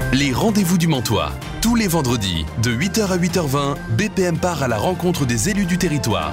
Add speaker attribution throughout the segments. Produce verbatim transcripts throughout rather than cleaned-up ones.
Speaker 1: Les rendez-vous du Mantois. Tous les vendredis, de huit heures à huit heures vingt, B P M part à la rencontre des élus du territoire.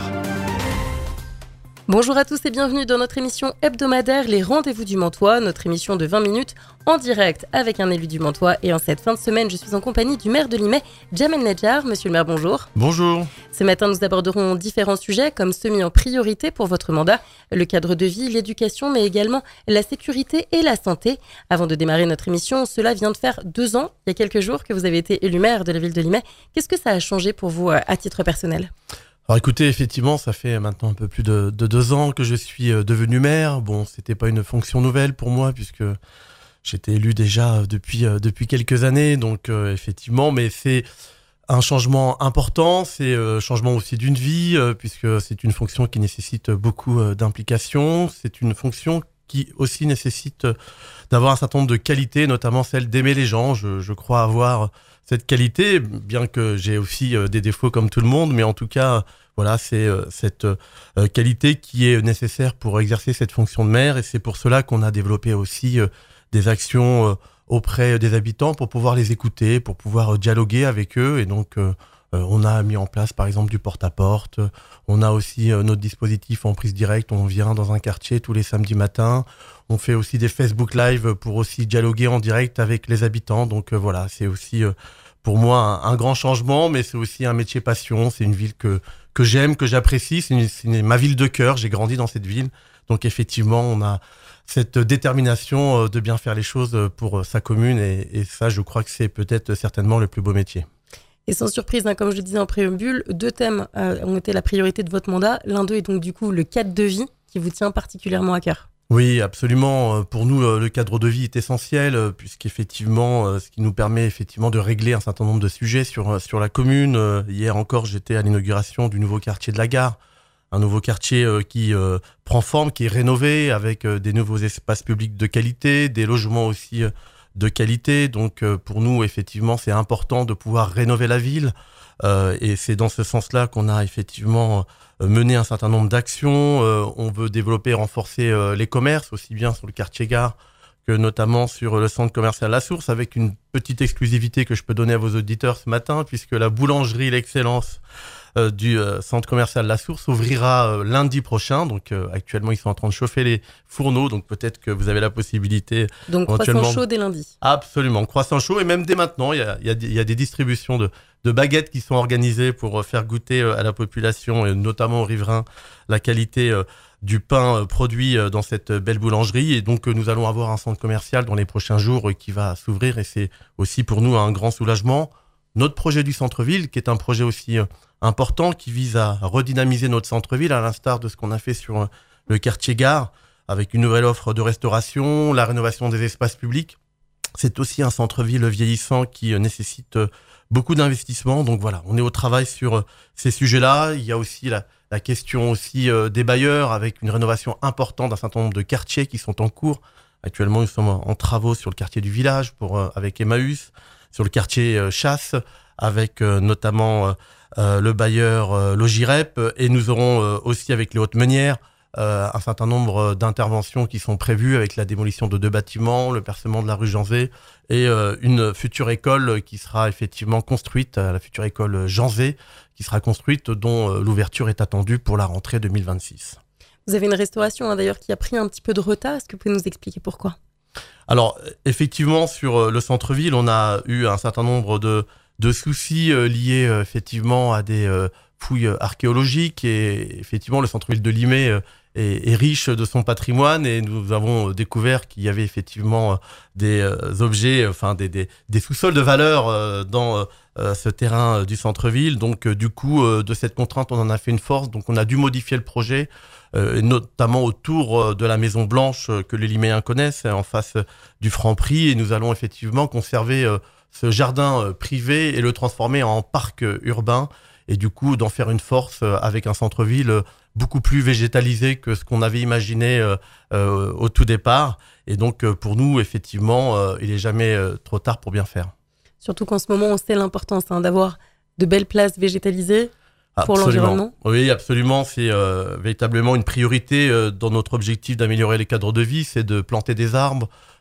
Speaker 2: Bonjour à tous et bienvenue dans notre émission hebdomadaire Les Rendez-vous du Mantois, notre émission de vingt minutes en direct avec un élu du Mantois. Et en cette fin de semaine, je suis en compagnie du maire de Limay, Djamel Nedjar. Monsieur le maire, bonjour.
Speaker 3: Bonjour.
Speaker 2: Ce matin, nous aborderons différents sujets comme ceux mis en priorité pour votre mandat, le cadre de vie, l'éducation, mais également la sécurité et la santé. Avant de démarrer notre émission, cela vient de faire deux ans, il y a quelques jours, que vous avez été élu maire de la ville de Limay. Qu'est-ce que ça a changé pour vous à titre personnel ?
Speaker 3: Alors écoutez, effectivement, ça fait maintenant un peu plus de, de deux ans que je suis devenu maire. Bon, c'était pas une fonction nouvelle pour moi puisque j'étais élu déjà depuis, depuis quelques années. Donc euh, effectivement, mais c'est un changement important, c'est un changement aussi d'une vie euh, puisque c'est une fonction qui nécessite beaucoup euh, d'implication. C'est une fonction qui aussi nécessite d'avoir un certain nombre de qualités, notamment celle d'aimer les gens. Je, je crois avoir cette qualité, bien que j'ai aussi euh, des défauts comme tout le monde, mais en tout cas, voilà, c'est euh, cette euh, qualité qui est nécessaire pour exercer cette fonction de maire, et c'est pour cela qu'on a développé aussi euh, des actions euh, auprès des habitants pour pouvoir les écouter, pour pouvoir euh, dialoguer avec eux, et donc euh, euh, on a mis en place par exemple du porte-à-porte, on a aussi euh, notre dispositif en prise directe, on vient dans un quartier tous les samedis matins, on fait aussi des Facebook Live pour aussi dialoguer en direct avec les habitants. Donc euh, voilà, c'est aussi euh, pour moi un, un grand changement, mais c'est aussi un métier passion. C'est une ville que que j'aime, que j'apprécie. C'est, une, c'est une, ma ville de cœur. J'ai grandi dans cette ville. Donc effectivement, on a cette détermination euh, de bien faire les choses pour euh, sa commune. Et, et ça, je crois que c'est peut-être certainement le plus beau métier.
Speaker 2: Et sans surprise, hein, comme je le disais en préambule, deux thèmes euh, ont été la priorité de votre mandat. L'un d'eux est donc du coup le cadre de vie qui vous tient particulièrement à cœur.
Speaker 3: Oui, absolument. Pour nous, le cadre de vie est essentiel puisqu'effectivement, ce qui nous permet effectivement de régler un certain nombre de sujets sur sur la commune. Hier encore, j'étais à l'inauguration du nouveau quartier de la Gare, un nouveau quartier qui prend forme, qui est rénové avec des nouveaux espaces publics de qualité, des logements aussi de qualité. Donc, pour nous, effectivement, c'est important de pouvoir rénover la ville. Euh, et c'est dans ce sens-là qu'on a effectivement euh, mené un certain nombre d'actions. Euh, on veut développer et renforcer euh, les commerces, aussi bien sur le quartier Gare que notamment sur le centre commercial La Source, avec une petite exclusivité que je peux donner à vos auditeurs ce matin, puisque la boulangerie L'Excellence euh, du euh, centre commercial La Source ouvrira euh, lundi prochain. Donc euh, actuellement, ils sont en train de chauffer les fourneaux, donc peut-être que vous avez la possibilité...
Speaker 2: Donc croissant chaud dès lundi.
Speaker 3: Absolument, croissant chaud, et même dès maintenant, il y a, il y a, il y a des distributions de... de baguettes qui sont organisées pour faire goûter à la population, et notamment aux riverains, la qualité du pain produit dans cette belle boulangerie. Et donc, nous allons avoir un centre commercial dans les prochains jours qui va s'ouvrir, et c'est aussi pour nous un grand soulagement. Notre projet du centre-ville, qui est un projet aussi important, qui vise à redynamiser notre centre-ville, à l'instar de ce qu'on a fait sur le quartier Gare, avec une nouvelle offre de restauration, la rénovation des espaces publics. C'est aussi un centre-ville vieillissant qui nécessite beaucoup d'investissements. Donc voilà, on est au travail sur ces sujets-là. Il y a aussi la, la question aussi euh, des bailleurs, avec une rénovation importante d'un certain nombre de quartiers qui sont en cours. Actuellement, nous sommes en, en travaux sur le quartier du village pour euh, avec Emmaüs, sur le quartier euh, Chasse, avec euh, notamment euh, le bailleur euh, Logirep, et nous aurons euh, aussi avec les Hautes-Meunières Euh, un certain nombre d'interventions qui sont prévues avec la démolition de deux bâtiments, le percement de la rue Jean-Zé et euh, une future école qui sera effectivement construite, la future école Jean-Zé, qui sera construite, dont euh, l'ouverture est attendue pour la rentrée deux mille vingt-six.
Speaker 2: Vous avez une restauration hein, d'ailleurs qui a pris un petit peu de retard. Est-ce que vous pouvez nous expliquer pourquoi ?
Speaker 3: Alors effectivement, sur le centre-ville, on a eu un certain nombre de, de soucis euh, liés euh, effectivement à des euh, fouilles archéologiques, et effectivement le centre-ville de Limay euh, est, est riche de son patrimoine, et nous avons découvert qu'il y avait effectivement des euh, objets, enfin des, des, des sous-sols de valeur euh, dans euh, ce terrain euh, du centre-ville. Donc euh, du coup, euh, de cette contrainte, on en a fait une force. Donc on a dû modifier le projet, euh, notamment autour euh, de la Maison Blanche euh, que les Liméens connaissent, en face euh, du Franprix, et nous allons effectivement conserver euh, ce jardin euh, privé et le transformer en parc euh, urbain, et du coup d'en faire une force euh, avec un centre-ville euh, beaucoup plus végétalisé que ce qu'on avait imaginé euh, euh, au tout départ. Et donc euh, pour nous, effectivement, euh, il n'est jamais euh, trop tard pour bien faire.
Speaker 2: Surtout qu'en ce moment, on sait l'importance hein, d'avoir de belles places végétalisées pour
Speaker 3: Absolument.
Speaker 2: l'environnement.
Speaker 3: Oui, absolument. C'est euh, véritablement une priorité euh, dans notre objectif d'améliorer les cadres de vie, c'est de planter des arbres,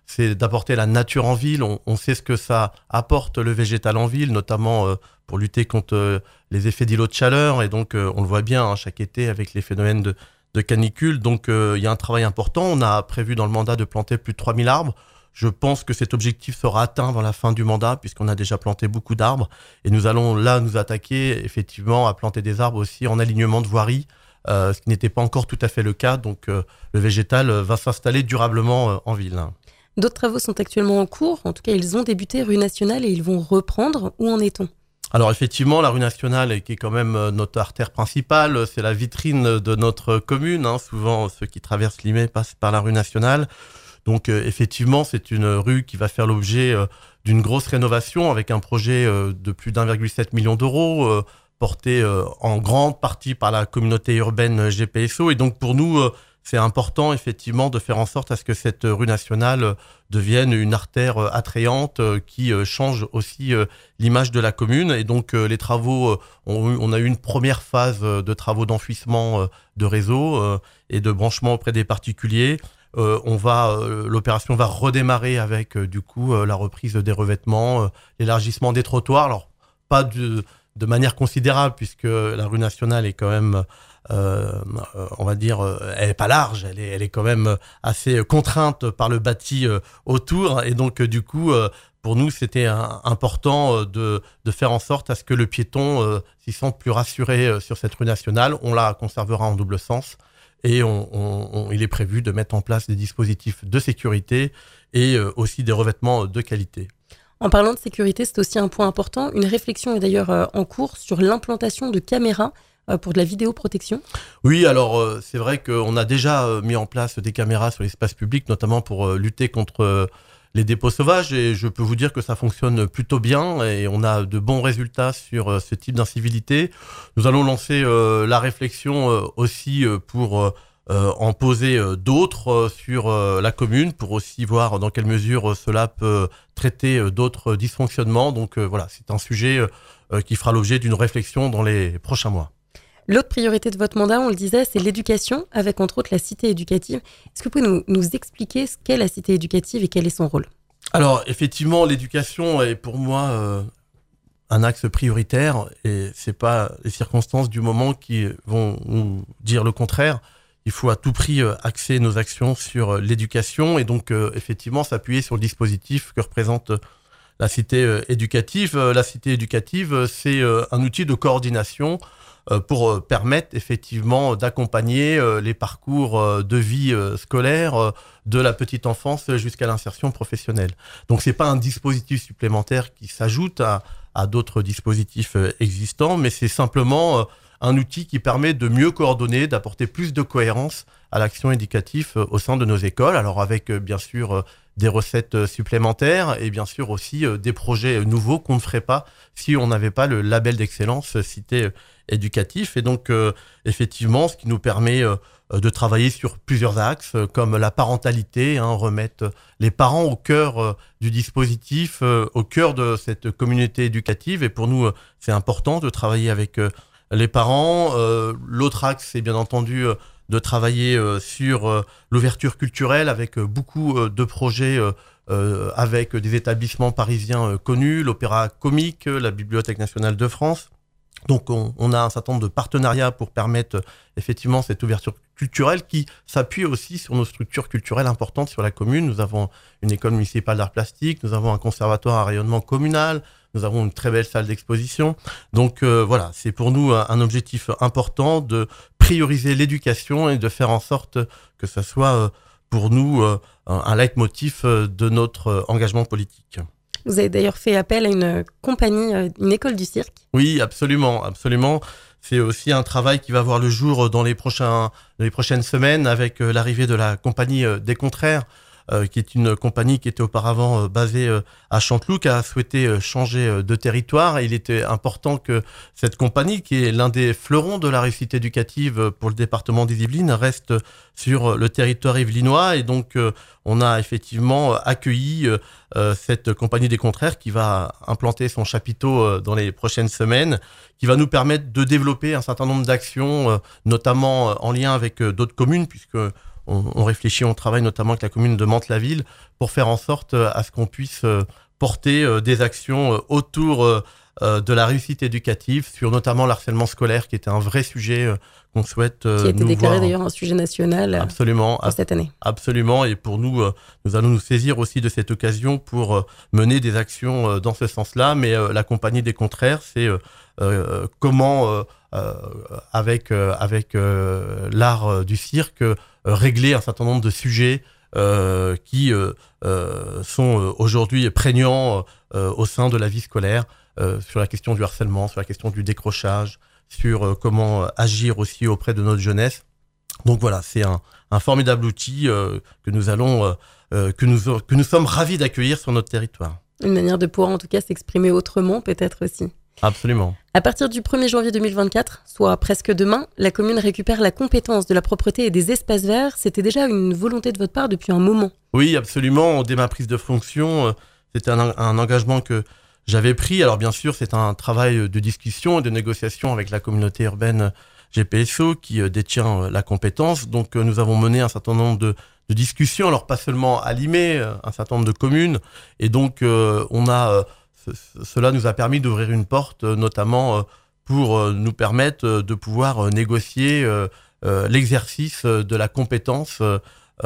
Speaker 3: c'est d'apporter la nature en ville. On, on sait ce que ça apporte le végétal en ville, notamment euh, pour lutter contre euh, les effets d'îlots de chaleur. Et donc, euh, on le voit bien hein, chaque été avec les phénomènes de, de canicule. Donc, euh, il y a un travail important. On a prévu dans le mandat de planter plus de trois mille arbres. Je pense que cet objectif sera atteint dans la fin du mandat, puisqu'on a déjà planté beaucoup d'arbres. Et nous allons là nous attaquer effectivement à planter des arbres aussi en alignement de voirie, euh, ce qui n'était pas encore tout à fait le cas. Donc, euh, le végétal va s'installer durablement euh, en ville.
Speaker 2: D'autres travaux sont actuellement en cours. En tout cas, ils ont débuté rue Nationale et ils vont reprendre. Où en est-on ?
Speaker 3: Alors effectivement, la rue Nationale, qui est quand même notre artère principale, c'est la vitrine de notre commune. Hein. Souvent, ceux qui traversent Limay passent par la rue Nationale. Donc euh, effectivement, c'est une rue qui va faire l'objet euh, d'une grosse rénovation avec un projet euh, de plus d'un virgule sept million d'euros, euh, porté euh, en grande partie par la communauté urbaine G P S O. Et donc pour nous, euh, c'est important effectivement de faire en sorte à ce que cette rue Nationale euh, devienne une artère euh, attrayante euh, qui euh, change aussi euh, l'image de la commune. Et donc euh, les travaux, euh, ont, on a eu une première phase euh, de travaux d'enfouissement euh, de réseau euh, et de branchement auprès des particuliers. Euh, on va, euh, l'opération va redémarrer avec euh, du coup euh, la reprise des revêtements, euh, l'élargissement des trottoirs. Alors pas de, de manière considérable puisque la rue Nationale est quand même, euh, euh, on va dire, euh, elle est pas large, elle est, elle est quand même assez contrainte par le bâti euh, autour. Et donc euh, du coup, euh, pour nous, c'était un, important euh, de, de faire en sorte à ce que le piéton euh, s'y sente plus rassuré euh, sur cette rue Nationale. On la conservera en double sens. Et on, on, on, il est prévu de mettre en place des dispositifs de sécurité et euh, aussi des revêtements de qualité.
Speaker 2: En parlant de sécurité, c'est aussi un point important. Une réflexion est d'ailleurs euh, en cours sur l'implantation de caméras euh, pour de la vidéoprotection.
Speaker 3: Oui, alors euh, c'est vrai qu'on a déjà euh, mis en place des caméras sur l'espace public, notamment pour euh, lutter contre euh, les dépôts sauvages. Et je peux vous dire que ça fonctionne plutôt bien et on a de bons résultats sur euh, ce type d'incivilité. Nous allons lancer euh, la réflexion euh, aussi euh, pour euh, en poser euh, d'autres euh, sur euh, la commune pour aussi voir dans quelle mesure euh, cela peut traiter euh, d'autres dysfonctionnements. Donc euh, voilà, c'est un sujet euh, qui fera l'objet d'une réflexion dans les prochains mois.
Speaker 2: L'autre priorité de votre mandat, on le disait, c'est l'éducation, avec entre autres la cité éducative. Est-ce que vous pouvez nous, nous expliquer ce qu'est la cité éducative et quel est son rôle ?
Speaker 3: Alors, effectivement, l'éducation est pour moi euh, un axe prioritaire et c'est pas les circonstances du moment qui vont nous dire le contraire. Il faut à tout prix euh, axer nos actions sur euh, l'éducation et donc euh, effectivement s'appuyer sur le dispositif que représente euh, la cité euh, éducative. Euh, la cité éducative, euh, c'est euh, un outil de coordination pour permettre effectivement d'accompagner les parcours de vie scolaire de la petite enfance jusqu'à l'insertion professionnelle. Donc c'est pas un dispositif supplémentaire qui s'ajoute à, à d'autres dispositifs existants, mais c'est simplement un outil qui permet de mieux coordonner, d'apporter plus de cohérence à l'action éducative au sein de nos écoles. Alors avec bien sûr des recettes supplémentaires et bien sûr aussi des projets nouveaux qu'on ne ferait pas si on n'avait pas le label d'excellence cité éducatif. Et donc euh, effectivement, ce qui nous permet euh, de travailler sur plusieurs axes, euh, comme la parentalité, hein, remettre les parents au cœur euh, du dispositif, euh, au cœur de cette communauté éducative. Et pour nous, euh, c'est important de travailler avec euh, les parents. Euh, l'autre axe, c'est bien entendu euh, de travailler euh, sur euh, l'ouverture culturelle avec euh, beaucoup euh, de projets euh, euh, avec des établissements parisiens euh, connus, l'Opéra Comique, la Bibliothèque nationale de France. Donc on, on a un certain nombre de partenariats pour permettre euh, effectivement cette ouverture culturelle qui s'appuie aussi sur nos structures culturelles importantes sur la commune. Nous avons une école municipale d'art plastique, nous avons un conservatoire à rayonnement communal, nous avons une très belle salle d'exposition. Donc euh, voilà, c'est pour nous un, un objectif important de prioriser l'éducation et de faire en sorte que ça soit euh, pour nous euh, un, un leitmotiv euh, de notre euh, engagement politique.
Speaker 2: Vous avez d'ailleurs fait appel à une compagnie, une école du cirque.
Speaker 3: Oui, absolument, absolument. C'est aussi un travail qui va voir le jour dans les prochains, les prochaines semaines avec l'arrivée de la compagnie des Contraires, euh, qui est une compagnie qui était auparavant euh, basée euh, à Chanteloup, qui a souhaité euh, changer euh, de territoire. Et il était important que cette compagnie, qui est l'un des fleurons de la réussite éducative pour le département des Yvelines, reste sur le territoire yvelinois. Et donc, euh, on a effectivement accueilli euh, cette compagnie des Contraires qui va implanter son chapiteau euh, dans les prochaines semaines, qui va nous permettre de développer un certain nombre d'actions, euh, notamment euh, en lien avec euh, d'autres communes, puisque on, on réfléchit, on travaille notamment avec la commune de Mantes-la-Ville pour faire en sorte à ce qu'on puisse porter des actions autour de la réussite éducative, sur notamment l'harcèlement scolaire, qui était un vrai sujet qu'on souhaite nous voir.
Speaker 2: Qui a été déclaré d'ailleurs un sujet national
Speaker 3: absolument,
Speaker 2: pour cette année.
Speaker 3: Absolument, et pour nous, nous allons nous saisir aussi de cette occasion pour mener des actions dans ce sens-là, mais la compagnie des contraires, c'est euh, comment, euh, avec, avec euh, l'art du cirque, euh, régler un certain nombre de sujets euh, qui euh, euh, sont aujourd'hui prégnants euh, au sein de la vie scolaire. Euh, sur la question du harcèlement, sur la question du décrochage, sur euh, comment agir aussi auprès de notre jeunesse. Donc voilà, c'est un, un formidable outil euh, que nous allons, euh, que nous que nous sommes ravis d'accueillir sur notre territoire.
Speaker 2: Une manière de pouvoir en tout cas s'exprimer autrement, peut-être aussi.
Speaker 3: Absolument.
Speaker 2: À partir du premier janvier deux mille vingt-quatre, soit presque demain, la commune récupère la compétence de la propreté et des espaces verts. C'était déjà une volonté de votre part depuis un moment.
Speaker 3: Oui, absolument. Dès ma prise de fonction, euh, c'était un, un engagement que j'avais pris. Alors bien sûr, c'est un travail de discussion et de négociation avec la communauté urbaine G P S O qui détient la compétence. Donc nous avons mené un certain nombre de, de discussions, alors pas seulement à Limay, un certain nombre de communes. Et donc euh, on a, ce, cela nous a permis d'ouvrir une porte, notamment pour nous permettre de pouvoir négocier euh, euh, l'exercice de la compétence euh,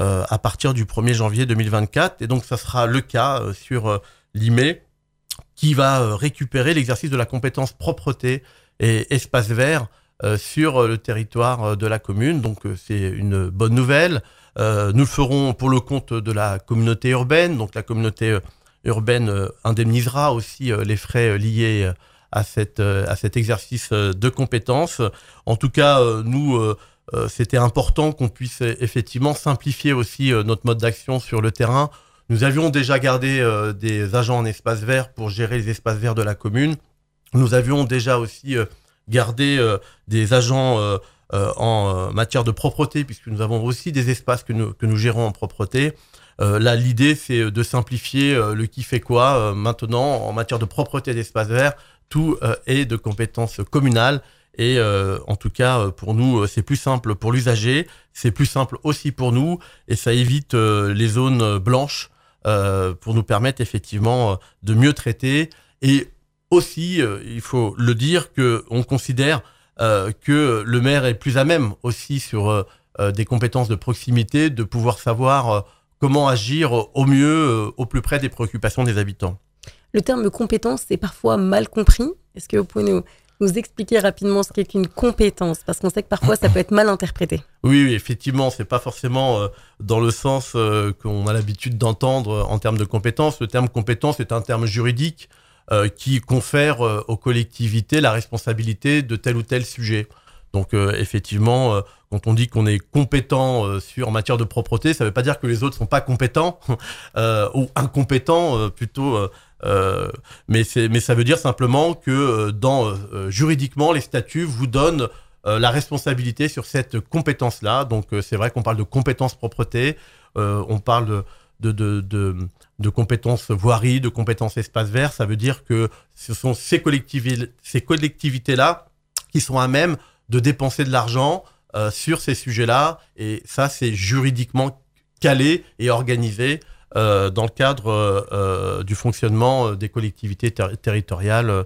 Speaker 3: à partir du premier janvier deux mille vingt-quatre. Et donc ça sera le cas sur Limay, qui va récupérer l'exercice de la compétence propreté et espace vert euh, sur le territoire de la commune. Donc euh, c'est une bonne nouvelle. Euh, nous le ferons pour le compte de la communauté urbaine. Donc la communauté urbaine euh, indemnisera aussi euh, les frais liés à, cette, euh, à cet exercice de compétence. En tout cas, euh, nous, euh, euh, c'était important qu'on puisse effectivement simplifier aussi euh, notre mode d'action sur le terrain. Nous avions déjà gardé euh, des agents en espace vert pour gérer les espaces verts de la commune. Nous avions déjà aussi euh, gardé euh, des agents euh, euh, en euh, matière de propreté, puisque nous avons aussi des espaces que nous, que nous gérons en propreté. Euh, là, l'idée, c'est de simplifier euh, le qui fait quoi. Euh, maintenant, en matière de propreté d'espace vert, tout euh, est de compétence communale. Et euh, en tout cas, pour nous, c'est plus simple pour l'usager, c'est plus simple aussi pour nous, et ça évite euh, les zones blanches, Euh, pour nous permettre effectivement euh, de mieux traiter. Et aussi, euh, il faut le dire, qu'on considère euh, que le maire est plus à même aussi sur euh, euh, des compétences de proximité, de pouvoir savoir euh, comment agir au mieux, euh, au plus près des préoccupations des habitants.
Speaker 2: Le terme compétence est parfois mal compris. Est-ce que vous pouvez nous, nous expliquer rapidement ce qu'est une compétence? Parce qu'on sait que parfois ça peut être mal interprété.
Speaker 3: Oui, oui, effectivement, c'est pas forcément euh, dans le sens euh, qu'on a l'habitude d'entendre euh, en termes de compétence. Le terme compétence est un terme juridique euh, qui confère euh, aux collectivités la responsabilité de tel ou tel sujet. Donc euh, effectivement, euh, quand on dit qu'on est compétent euh, sur en matière de propreté, ça ne veut pas dire que les autres sont pas compétents euh, ou incompétents euh, plutôt. Euh, euh, mais c'est, mais ça veut dire simplement que euh, dans euh, juridiquement les statuts vous donnent euh, la responsabilité sur cette compétence-là. Donc euh, c'est vrai qu'on parle de compétences propreté, euh, on parle de de, de, de de compétences voirie, de compétences espace vert. Ça veut dire que ce sont ces collectivités, ces collectivités-là qui sont à même de dépenser de l'argent euh, sur ces sujets-là. Et ça, c'est juridiquement calé et organisé euh, dans le cadre euh, du fonctionnement des collectivités ter- territoriales.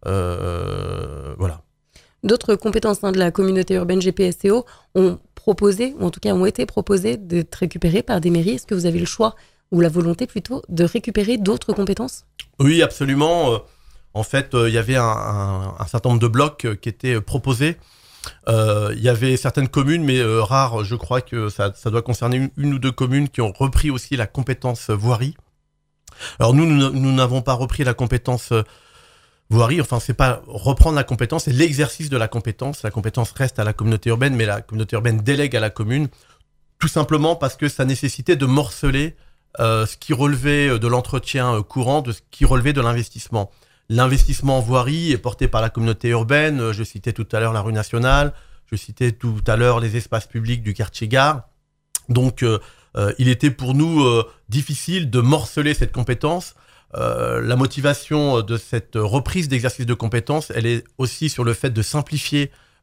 Speaker 3: Euh, voilà.
Speaker 2: D'autres compétences hein, de la communauté urbaine G P S O ont proposé, ou en tout cas ont été proposées d'être récupérées par des mairies. Est-ce que vous avez le choix, ou la volonté plutôt, de récupérer d'autres compétences?
Speaker 3: Oui, absolument. En fait, il y avait un, un, un certain nombre de blocs qui étaient proposés. Euh, il y avait certaines communes, mais euh, rares, je crois que ça, ça doit concerner une, une ou deux communes qui ont repris aussi la compétence voirie. Alors nous, nous, nous n'avons pas repris la compétence voirie, enfin c'est pas reprendre la compétence, c'est l'exercice de la compétence. La compétence reste à la communauté urbaine, mais la communauté urbaine délègue à la commune, tout simplement parce que ça nécessitait de morceler euh, ce qui relevait de l'entretien courant, de ce qui relevait de l'investissement. L'investissement en voirie est porté par la communauté urbaine. Je citais tout à l'heure la rue Nationale, je citais tout à l'heure les espaces publics du quartier Gare. Donc, euh, euh, il était pour nous euh, difficile de morceler cette compétence. Euh, la motivation de cette reprise d'exercice de compétence, elle est aussi sur le fait de simplifier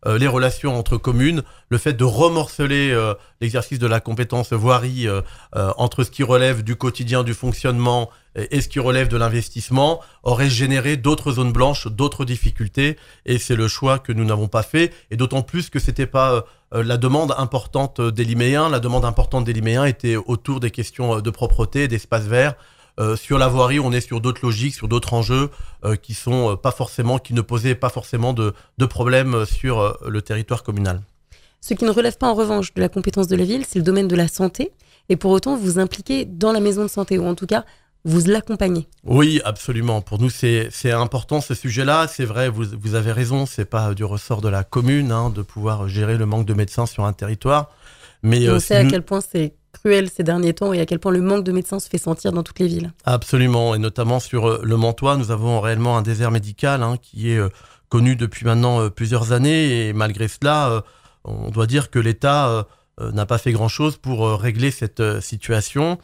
Speaker 3: euh, les relations entre communes, le fait de remorceler euh, l'exercice de la compétence voirie euh, euh, entre ce qui relève du quotidien, du fonctionnement et, et ce qui relève de l'investissement aurait généré d'autres zones blanches, d'autres difficultés, et c'est le choix que nous n'avons pas fait, et d'autant plus que c'était pas euh, la demande importante des Liméens. La demande importante des Liméens était autour des questions de propreté, d'espace vert. Euh, sur la voirie, on est sur d'autres logiques, sur d'autres enjeux euh, qui sont euh, pas forcément, qui ne posaient pas forcément de, de problèmes sur euh, le territoire communal.
Speaker 2: Ce qui ne relève pas en revanche de la compétence de la ville, c'est le domaine de la santé. Et pour autant, vous impliquez dans la maison de santé, ou en tout cas, vous l'accompagnez.
Speaker 3: Oui, absolument. Pour nous, c'est, c'est important ce sujet-là. C'est vrai, vous, vous avez raison, c'est pas du ressort de la commune hein, de pouvoir gérer le manque de médecins sur un territoire. Mais
Speaker 2: et on
Speaker 3: euh,
Speaker 2: sait à
Speaker 3: nous...
Speaker 2: quel point c'est cruel ces derniers temps et à quel point le manque de médecins se fait sentir dans toutes les villes.
Speaker 3: Absolument, et notamment sur le Mantois, nous avons réellement un désert médical hein, qui est euh, connu depuis maintenant euh, plusieurs années, et malgré cela, euh, on doit dire que l'État euh, n'a pas fait grand-chose pour euh, régler cette euh, situation.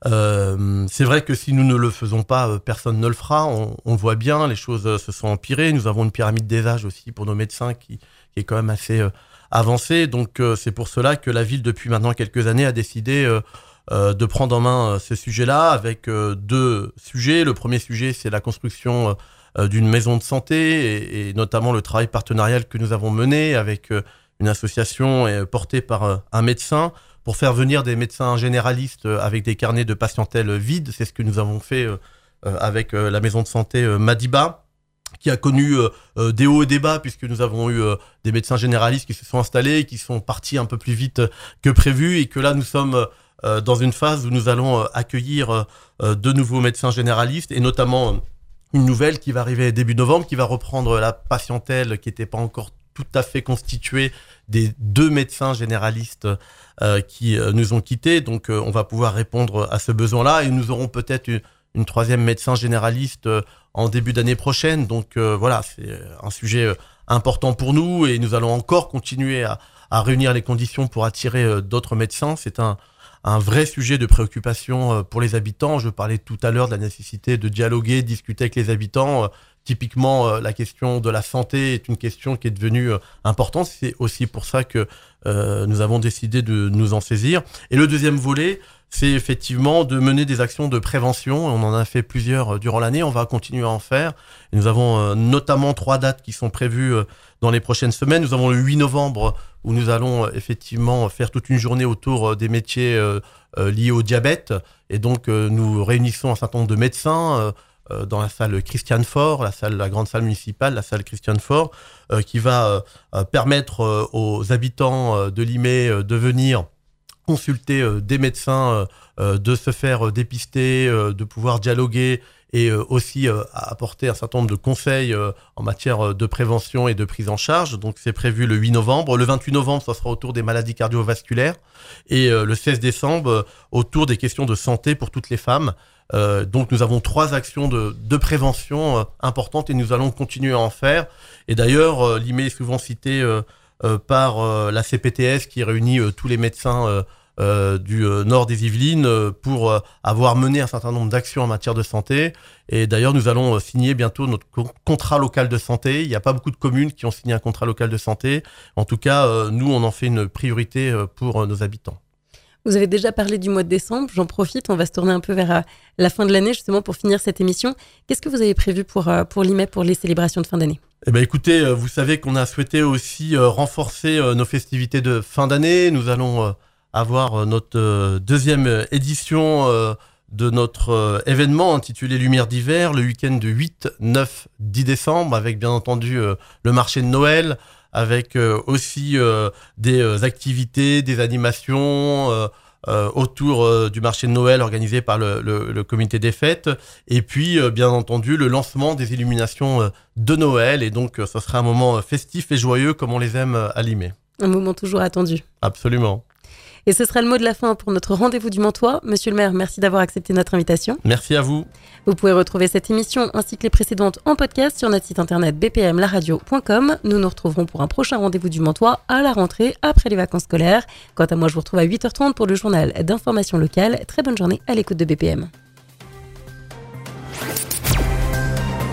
Speaker 3: Euh, c'est vrai que si nous ne le faisons pas, euh, personne ne le fera, on, on le voit bien, les choses euh, se sont empirées. Nous avons une pyramide des âges aussi pour nos médecins qui, qui est quand même assez... Euh, avancé. Donc euh, c'est pour cela que la ville, depuis maintenant quelques années, a décidé euh, euh, de prendre en main euh, ce sujet-là avec euh, deux sujets. Le premier sujet, c'est la construction euh, d'une maison de santé et, et notamment le travail partenarial que nous avons mené avec euh, une association euh, portée par euh, un médecin pour faire venir des médecins généralistes euh, avec des carnets de patientèle vides. C'est ce que nous avons fait euh, euh, avec euh, la maison de santé euh, Madiba, qui a connu euh, euh, des hauts et des bas, puisque nous avons eu euh, des médecins généralistes qui se sont installés, qui sont partis un peu plus vite que prévu, et que là nous sommes euh, dans une phase où nous allons euh, accueillir euh, de nouveaux médecins généralistes, et notamment euh, une nouvelle qui va arriver début novembre, qui va reprendre la patientèle qui n'était pas encore tout à fait constituée des deux médecins généralistes euh, qui euh, nous ont quittés. Donc euh, on va pouvoir répondre à ce besoin-là, et nous aurons peut-être une, une troisième médecin généraliste euh, en début d'année prochaine. Donc euh, voilà, c'est un sujet euh, important pour nous, et nous allons encore continuer à, à réunir les conditions pour attirer euh, d'autres médecins. C'est un, un vrai sujet de préoccupation euh, pour les habitants. Je parlais tout à l'heure de la nécessité de dialoguer, de discuter avec les habitants. Euh, typiquement, euh, la question de la santé est une question qui est devenue euh, importante. C'est aussi pour ça que euh, nous avons décidé de nous en saisir. Et le deuxième volet, c'est effectivement de mener des actions de prévention. On en a fait plusieurs durant l'année, on va continuer à en faire. Et nous avons euh, notamment trois dates qui sont prévues euh, dans les prochaines semaines. Nous avons le huit novembre où nous allons euh, effectivement faire toute une journée autour euh, des métiers euh, euh, liés au diabète. Et donc euh, nous réunissons un certain nombre de médecins euh, euh, dans la salle Christiane Faure, la salle, la grande salle municipale, la salle Christiane Faure, euh, qui va euh, permettre euh, aux habitants euh, de Limay euh, de venir consulter euh, des médecins, euh, de se faire euh, dépister, euh, de pouvoir dialoguer, et euh, aussi euh, apporter un certain nombre de conseils euh, en matière de prévention et de prise en charge. Donc c'est prévu le huit novembre. Le vingt-huit novembre, ça sera autour des maladies cardiovasculaires, et euh, le seize décembre, euh, autour des questions de santé pour toutes les femmes. Euh, donc nous avons trois actions de, de prévention euh, importantes, et nous allons continuer à en faire. Et d'ailleurs, euh, Limay est souvent cité euh, euh, par euh, la C P T S, qui réunit euh, tous les médecins euh, Euh, du euh, nord des Yvelines euh, pour euh, avoir mené un certain nombre d'actions en matière de santé. Et d'ailleurs, nous allons euh, signer bientôt notre co- contrat local de santé. Il n'y a pas beaucoup de communes qui ont signé un contrat local de santé. En tout cas, euh, nous, on en fait une priorité euh, pour euh, nos habitants.
Speaker 2: Vous avez déjà parlé du mois de décembre, j'en profite, on va se tourner un peu vers euh, la fin de l'année justement pour finir cette émission. Qu'est-ce que vous avez prévu pour, euh, pour Limay, pour les célébrations de fin d'année ?
Speaker 3: Eh ben, écoutez, euh, vous savez qu'on a souhaité aussi euh, renforcer euh, nos festivités de fin d'année. Nous allons... Euh, avoir notre euh, deuxième édition euh, de notre euh, événement intitulé Lumière d'hiver, le week-end de huit, neuf, dix décembre, avec bien entendu euh, le marché de Noël, avec euh, aussi euh, des euh, activités, des animations euh, euh, autour euh, du marché de Noël organisé par le, le, le comité des fêtes, et puis euh, bien entendu le lancement des illuminations euh, de Noël. Et donc euh, ce sera un moment festif et joyeux comme on les aime à Limay.
Speaker 2: Un moment toujours attendu.
Speaker 3: Absolument.
Speaker 2: Et ce sera le mot de la fin pour notre rendez-vous du Mantois. Monsieur le maire, merci d'avoir accepté notre invitation.
Speaker 3: Merci à vous.
Speaker 2: Vous pouvez retrouver cette émission ainsi que les précédentes en podcast sur notre site internet b p m la radio point com. Nous nous retrouverons pour un prochain rendez-vous du Mantois à la rentrée après les vacances scolaires. Quant à moi, je vous retrouve à huit heures trente pour le journal d'information locale. Très bonne journée à l'écoute de B P M.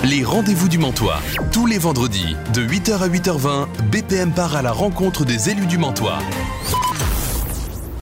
Speaker 1: Les rendez-vous du Mantois. Tous les vendredis, de huit heures à huit heures vingt, B P M part à la rencontre des élus du Mantois.